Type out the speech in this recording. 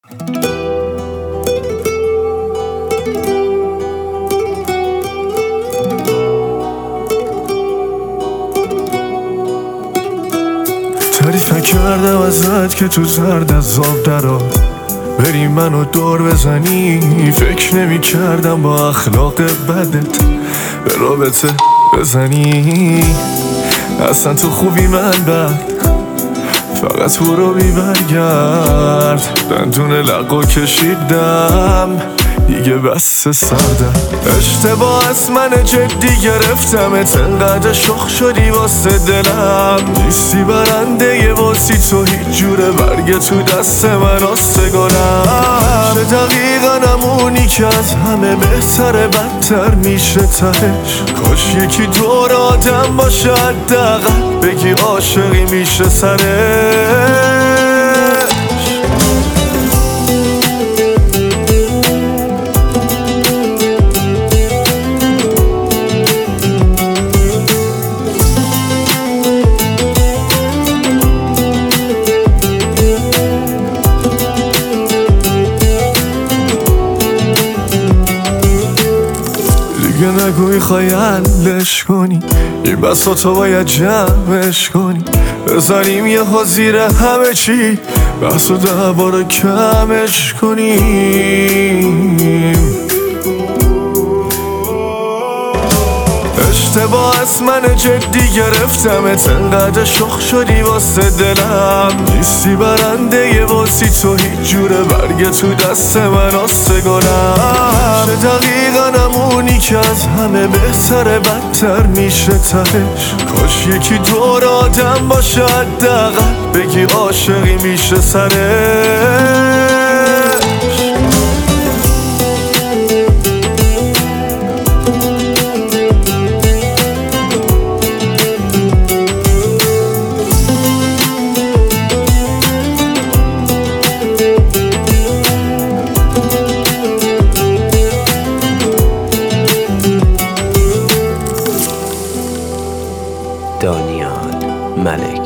تعریف نکردم ازت که تو زرد از آب درا بری منو دور بزنی. فکر نمی کردم با اخلاق بدت به رابطه بزنی. اصلا تو خوبی من بد، فقط برو بی برگرد. دندون لقو کشیدم دیگه بس سردم. اشتباه از من جدی گرفتمت، انقدر شخ شدی واسه دلم. نیستی برنده واسه تو هیچ جوره، برگ تو دست من آستگارم. چه دقیقا نمونی که از همه بهتره بدتر میشه تهش. کاش یکی دور آدم باشه حداقل بگی عاشقی میشه سرش. دیگه نگو میخوای حلش کنی، این بسا تو باید جمعش کنی. بزنیم یه ها زیر همه چی، بحث و دعوا کمش کنیم. اشتباه از من جدی گرفتمت، انقدر شخ شدی واسه دلم. نیستی برنده واسه تو هیچ جوره، برگ تو دست من آستگارم. چه دقیقا نمونی که از همه بهتره بدتر میشه تهش. کاش یکی دور آدم باشه حداقل بگی عاشقی میشه سرش. دانیال ملک.